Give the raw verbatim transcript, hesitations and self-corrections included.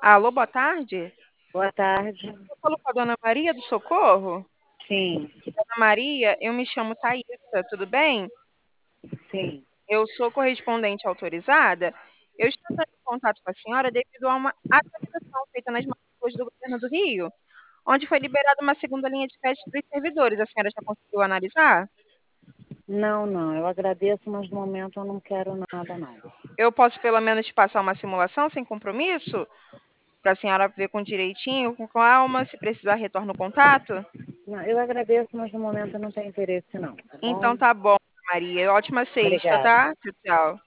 Alô, boa tarde. Boa tarde. Eu falo com a dona Maria do Socorro? Sim, Dona Maria, eu me chamo Thaísa, tudo bem? sim. Eu sou correspondente autorizada. Eu estou entrando em contato com a senhora devido a uma atualização feita nas matrículas do governo do Rio, onde foi liberada uma segunda linha de crédito para os servidores. A senhora já conseguiu analisar? Não, não, eu agradeço, mas no momento eu não quero nada, não. Eu posso pelo menos te passar uma simulação sem compromisso? Para a senhora ver com direitinho, com calma, se precisar retorno o contato? Não, eu agradeço, mas no momento eu não tenho interesse, não, tá Então bom? tá bom, Maria. Ótima sexta, Obrigada. tá? Tchau, tchau.